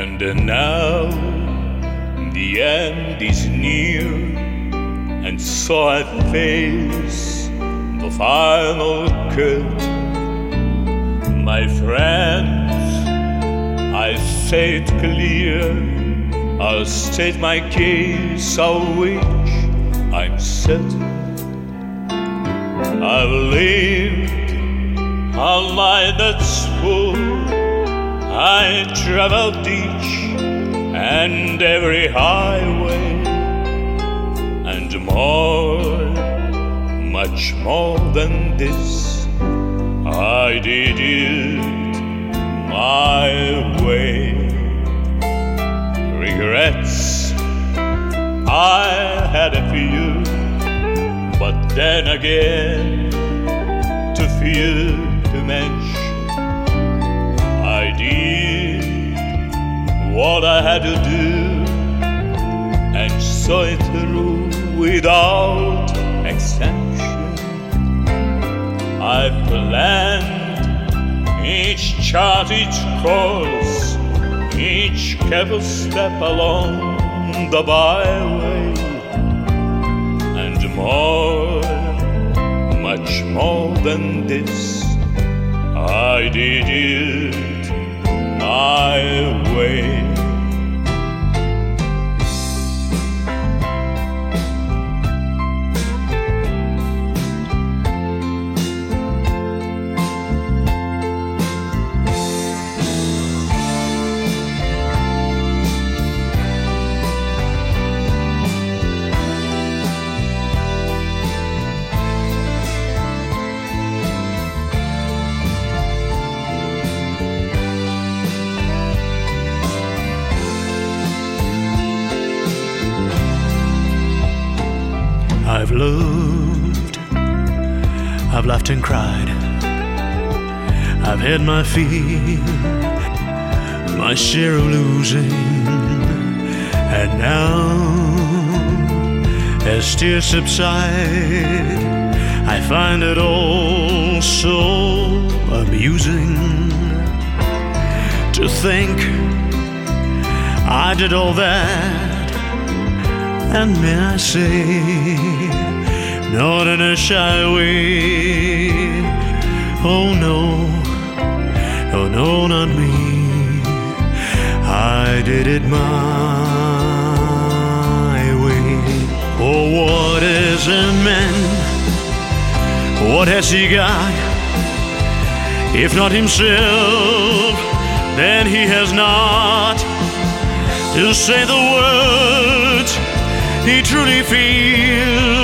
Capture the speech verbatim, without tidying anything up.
And now the end is near, and so I face the final curtain. My friends, I say it clear, I'll state my case, of which I'm certain. I've lived a life that's full. I traveled each and every highway, and more, much more than this, I did it my way. Regrets, I had a few, but then again, too few to mention. I did what I had to do, and saw it through without exemption. I planned each chart, each course, each careful step along the byway, and more, much more than this, I did it my way. I've loved, I've laughed and cried, I've had my fill, my share of losing, and now, as tears subside, I find it all so amusing to think I did all that. And may I say, not in a shy way, oh no, oh no, not me, I did it my way. Oh, what is a man? What has he got? If not himself, then he has not to say the words he truly feels.